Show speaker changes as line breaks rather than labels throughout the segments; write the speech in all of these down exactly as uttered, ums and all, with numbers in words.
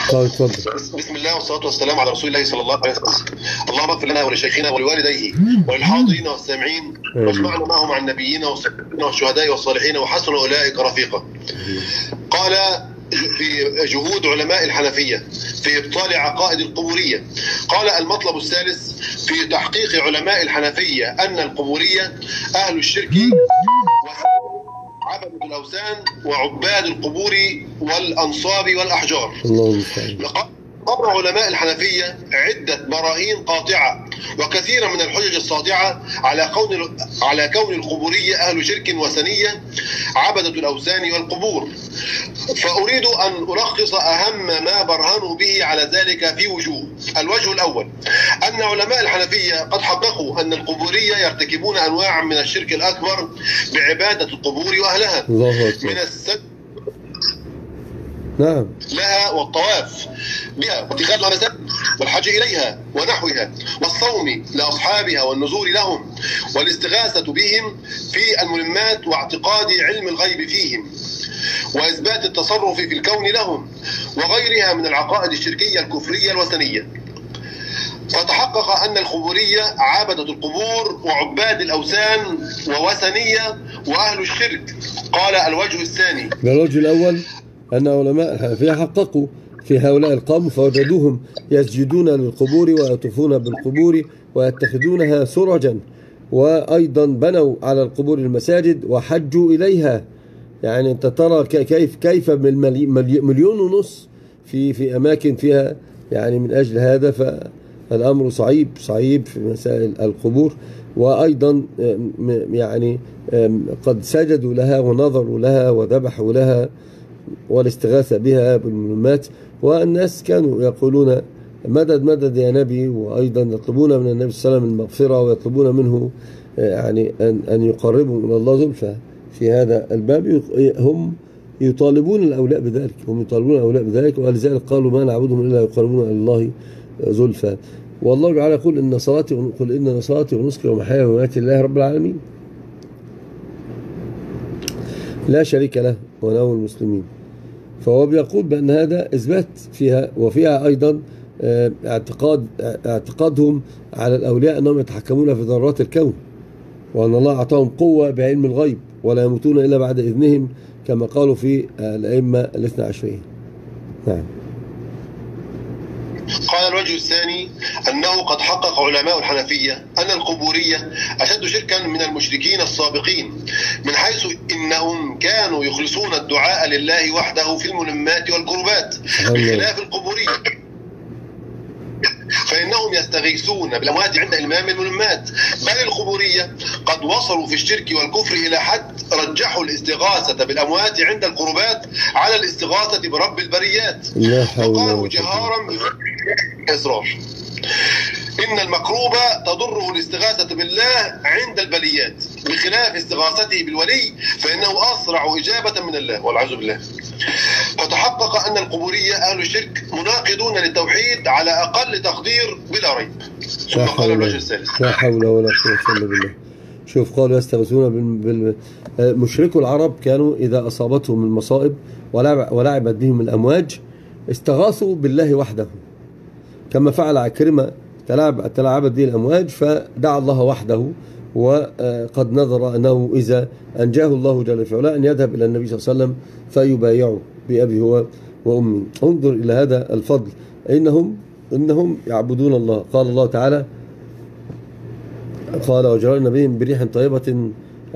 طيب اتفضل.
بسم الله والصلاة والسلام على رسول الله صلى الله عليه وسلم. اللهم اغفر لنا ولشيخنا ولوالديه وللحاضرين والسامعين واجمعنا معهم عن النبيين والصديقين والشهداء والصالحين وحسن أولئك رفيقا. قال في جهود علماء الحنفية في إبطال عقائد القبورية، قال المطلب الثالث في تحقيق علماء الحنفية أن القبورية أهل الشرك عبدة الأوثان وعباد القبور والأنصاب والأحجار. قبر علماء الحنفية عدة براهين قاطعة وكثيرا من الحجج الساطعة على كون على كون القبورية أهل شرك وثنية عبدة الأوثان والقبور، فأريد أن ألخص أهم ما برهنوا به على ذلك في وجوه. الوجه الأول أن علماء الحنفية قد حققوا أن القبورية يرتكبون أنواع من الشرك الأكبر بعبادة القبور وأهلها من السد
نعم
لها والطواف بها واتخاذ المساجد والحج إليها ونحوها والصوم لأصحابها والنزول لهم والاستغاثة بهم في الملمات واعتقاد علم الغيب فيهم وإثبات التصرف في الكون لهم وغيرها من العقائد الشركية الكفرية الوثنية. فتحقق أن القبورية عبدة القبور وعباد الأوثان ووثنية وأهل الشرك. قال الوجه الثاني،
الوجه الأول أن علماء الحنفية حققوا في هؤلاء القوم فوجدوهم يسجدون للقبور ويطوفون بالقبور ويتخذونها سرجا، وأيضا بنوا على القبور المساجد وحجوا إليها. يعني أنت ترى كيف كيف مليون ونص في في أماكن فيها يعني من أجل هذا، فالأمر صعيب صعيب في مسائل القبور. وأيضا يعني قد سجدوا لها ونظروا لها وذبحوا لها والاستغاثة بها بالمهمات، والناس كانوا يقولون مدد مدد يا نبي، وأيضا يطلبون من النبي صلى الله عليه وسلم المغفرة ويطلبون منه يعني أن أن يقربوا من الله زلفى. في هذا الباب هم يطالبون الأولياء بذلك، هم يطالبون الأولياء بذلك، ولذلك قالوا ما نعبدهم إلا يقربون إلى الله زلفى. والله تعالى يقول إن صلاتي قل إن صلاتي ونسكي ومحياي ومماتي لله رب العالمين لا شريك له وله المسلمين. فهو بيقول بأن هذا إثبات فيها، وفيها أيضا اعتقاد اعتقادهم على الأولياء أنهم يتحكمون في ذرات الكون، وأن الله أعطاهم قوة بعلم الغيب ولا يموتون إلا بعد إذنهم كما قالوا في الأئمة الاثنى عشرين. نعم.
قال الوجه الثاني أنه قد حقق علماء الحنفية أن القبورية أشد شركا من المشركين السابقين، من حيث إنهم كانوا يخلصون الدعاء لله وحده في الملمات والقربات بخلاف القبورية، فإنهم يستغيثون بالأموات عند إلمام الملمات. بل القبورية قد وصلوا في الشرك والكفر إلى حد رجحوا الاستغاثة بالأموات عند القربات على الاستغاثة برب البريات، وقالوا جهارا بإصرار إن المكروب تضره الاستغاثة بالله عند البليات بخلاف استغاثته بالولي فإنه أسرع إجابة من الله والعياذ بالله. فتحقق أن القبورية أهل الشرك مناقضون للتوحيد على أقل تقدير بلا ريب. ثم قال الوجه الثالث،
لا حول ولا قوة إلا بالله. شوف قالوا يستغيثون بال مشركو العرب كانوا إذا أصابتهم المصائب ولعبت بهم الأمواج استغاثوا بالله وحده، كما فعل عكرمة تلاعب تلاعبت به الأمواج فدعا الله وحده، وقد نظر أنه إذا أنجاه الله جل في علاه أن يذهب إلى النبي صلى الله عليه وسلم فيبايعه بأبي هو وأمي. انظر إلى هذا الفضل، إنهم إنهم يعبدون الله. قال الله تعالى قال وجعلنا بهم بريح طيبة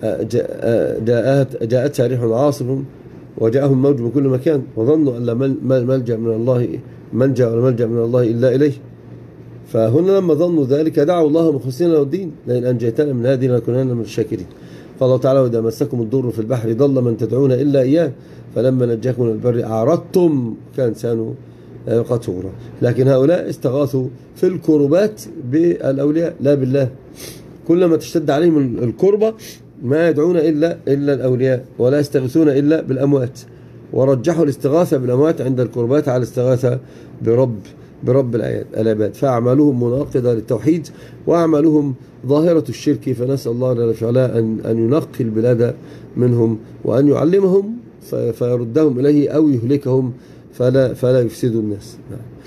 جاءت جاءتها ريح عاصف وجاءهم موج من كل مكان وظنوا أن لا ملجأ من الله ملجأ ولا ملجأ من الله إلا إليه. فهنا لما ظنوا ذلك دعوا الله مخلصين له الدين لئن أنجيتنا من هذه لنكونن من الشاكرين. قال الله تعالى وإذا مسكم الضر في البحر ضل من تدعون إلا إياه فلما نجاكم من البر أعرضتم كان سانوا قطورا. لكن هؤلاء استغاثوا في الكربات بالأولياء لا بالله، كلما تشتد عليهم الكربة ما يدعون إلا إلا الأولياء ولا يستغيثون إلا بالأموات، ورجحوا الاستغاثة بالأموات عند الكربات على الاستغاثة برب برب العباد. فأعمالهم مناقضة للتوحيد وأعمالهم ظاهرة الشرك، فنسأل الله جل وعلا أن أن ينقي البلاد منهم وأن يعلمهم فيردهم إليه أو يهلكهم فلا فلا يفسدوا الناس.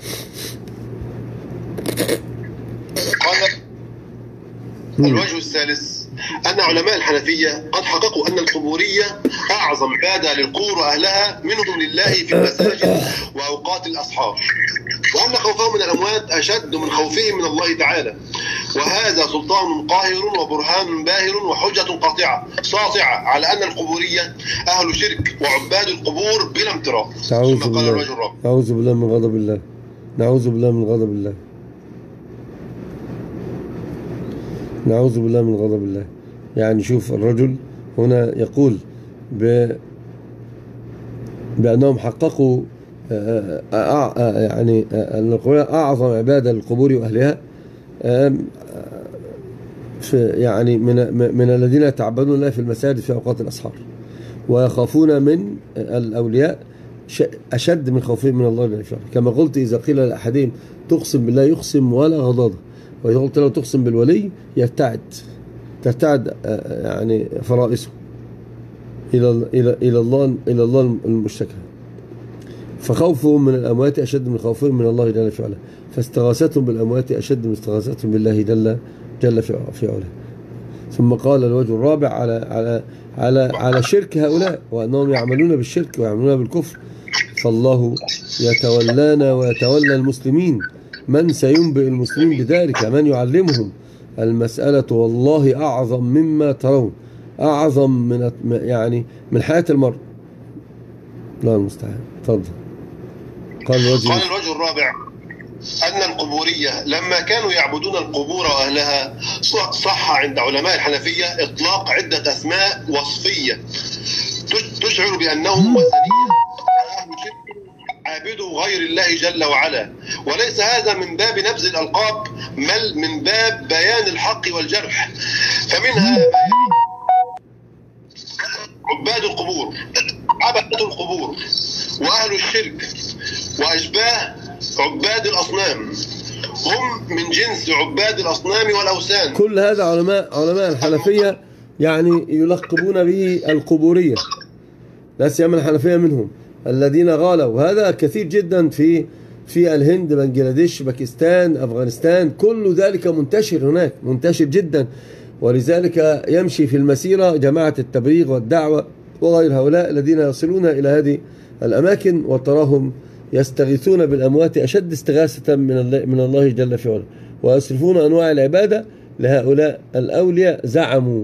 قال الوجه الثالث أن علماء الحنفية قد حققوا أن القبورية أعظم عبادة للقبور وأهلها منهم لله في المساجد وأوقات الأسحار، وأن خوفهم من الأموات أشد من خوفهم من الله تعالى، وهذا سلطان قاهر وبرهان باهر وحجة قاطعة ساطعة على أن القبورية أهل شرك وعباد القبور بلا امتراء.
نعوذ بالله نعوذ بالله من غضب الله نعوذ بالله من غضب الله نعوذ بالله من غضب الله. يعني شوف الرجل هنا يقول ب... بأنهم حققوا يعني أن القبور أعظم عبادة للقبور وأهلها، يعني من من الذين يتعبدون الله في المساجد في أوقات الأسحار، ويخافون من الأولياء أشد من خوفهم من الله جل وعلا. كما قلت إذا قيل لأحدهم تقسم بالله يقسم ولا غضاضة، وإذا قلت له تقسم بالولي يرتعد ترتعد يعني فرائسه إلى إلى إلى الله إلى الله المشتكى. فخوفهم من الأموات أشد من خوفهم من الله جل وعلا، فاستغاثتهم بالأموات أشد من استغاثتهم بالله جل جل في علاه. ثم قال الوجه الرابع على على على على شرك هؤلاء، وأنهم يعملون بالشرك ويعملون بالكفر، فالله يتولانا ويتولى المسلمين. من سينبئ المسلمين بذلك؟ من يعلمهم؟ المسألة والله أعظم مما ترون، أعظم من يعني من حياة المرء. لا المستعان. تفضل. قال الوجه
قال الوجه الرابع أن القبورية لما كانوا يعبدون القبور وأهلها صح عند علماء الحنفية إطلاق عدة أسماء وصفية تشعر بأنهم وثنية عابدوا غير الله جل وعلا، وليس هذا من باب نبذ الألقاب بل من باب بيان الحق والجرح. فمنها عباد القبور، عبدة القبور وأهل الشرك وأشباه عباد الأصنام هم من جنس عباد الأصنام والأوثان.
كل هذا علماء علماء الحنفية يعني يلقبون به القبورية، لا سيما الحنفية منهم الذين غالوا. هذا كثير جدا في في الهند، بنجلاديش، باكستان، أفغانستان، كل ذلك منتشر هناك، منتشر جدا. ولذلك يمشي في المسيرة جماعة التبليغ والدعوة وغير هؤلاء الذين يصلون إلى هذه الأماكن وتراهم يستغيثون بالأموات أشد استغاثة من الله من الله جل في علاه، ويصرفون أنواع العبادة لهؤلاء الأولياء. زعموا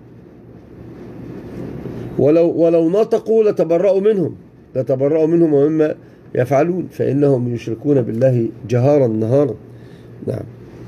ولو ولو نطقوا لتبرأوا منهم لتبرأوا منهم ومما يفعلون، فإنهم يشركون بالله جهارا نهارا. نعم.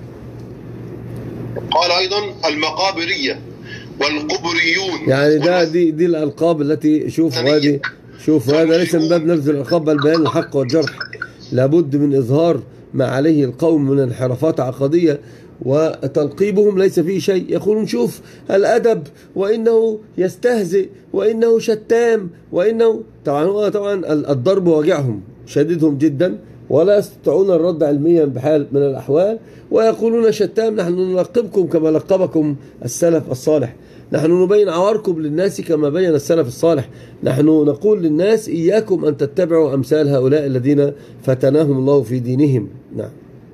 قال أيضا المقابرية والقبريون،
يعني ده دي دي الألقاب التي شوف هذه شوف هذا ليس من باب نبذ الألقاب بل بيان الحق والجرح. لابد من إظهار ما عليه القوم من انحرافات عقدية، وتلقيبهم ليس فيه شيء. يقولون شوف الأدب، وإنه يستهزئ، وإنه شتام، وإنه طبعا طبعا الضرب واجعهم شديدهم جدا، ولا يستطيعون الرد علميا بحال من الأحوال، ويقولون شتام. نحن نلقبكم كما لقبكم السلف الصالح، نحن نبين عواركم للناس كما بين السلف الصالح، نحن نقول للناس إياكم أن تتبعوا أمثال هؤلاء الذين فتناهم الله في دينهم. نعم.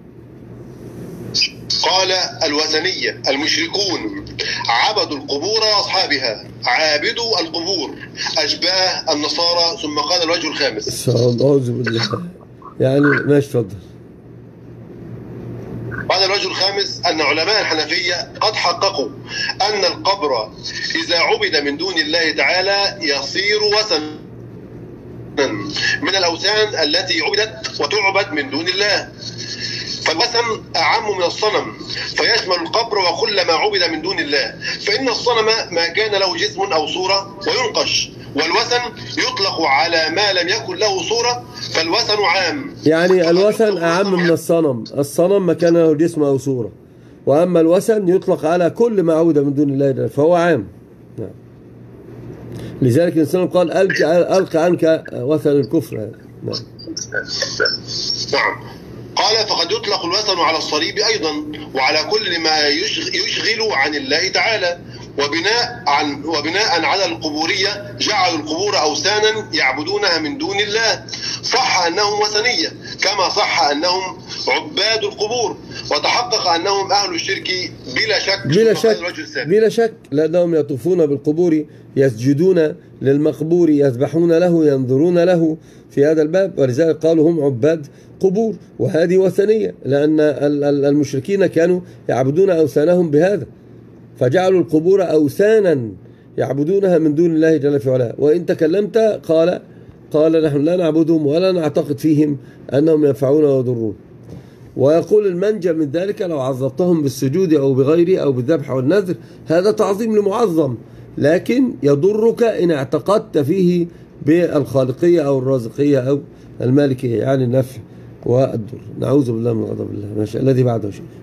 قال الوثنية المشركون عبدوا القبور وأصحابها، عابدوا القبور أشباه النصارى. ثم قال الوجه الخامس.
أعوذ بالله. يعني ماشي تفضل.
قال الوجه الخامس أن علماء الحنفية قد حققوا أن القبر إذا عبد من دون الله تعالى يصير وثنا من الأوثان التي عبدت وتعبد من دون الله، فالوثن أعم من الصنم فيشمل القبر وكل ما عبد من دون الله، فإن الصنم ما كان له جسم أو صورة وينقش، والوثن يطلق على ما لم يكن له صورة، فالوثن عام.
يعني الوثن أعم من الصنم، الصنم ما كان له جسم أو صورة، وأما الوثن يطلق على كل ما عبد من دون الله فهو عام. نعم. لذلك الإنسان قال ألق عنك وثن الكفر. نعم.
نعم. قال فقد يطلق الوثن على الصليب أيضا وعلى كل ما يشغل عن الله تعالى، وبناء عن وبناء على القبورية جعلوا القبور أوثانا يعبدونها من دون الله. صح أنهم وثنية كما صح أنهم عباد القبور، وتحقق أنهم أهل الشرك بلا شك.
بلا شك بلا شك لأنهم يطوفون بالقبور، يسجدون للمقبور، يذبحون له، ينظرون له في هذا الباب، ولذلك قالوا هم عباد قبور، وهذه وثنية لأن المشركين كانوا يعبدون أوثانهم بهذا، فجعلوا القبور أوثانا يعبدونها من دون الله جل في علاه. وإن تكلمت قال قال نحن لا نعبدهم ولا نعتقد فيهم أنهم ينفعون ويضرون. ويقول المنجى من ذلك لو عظمتهم بالسجود أو بغيره أو بالذبح والنذر هذا تعظيم لمعظم، لكن يضرك إن اعتقدت فيه بالخالقية أو الرازقية أو المالكية، يعني النفع والضر. نعوذ بالله من غضب الله. ماشي. الذي بعده شيء.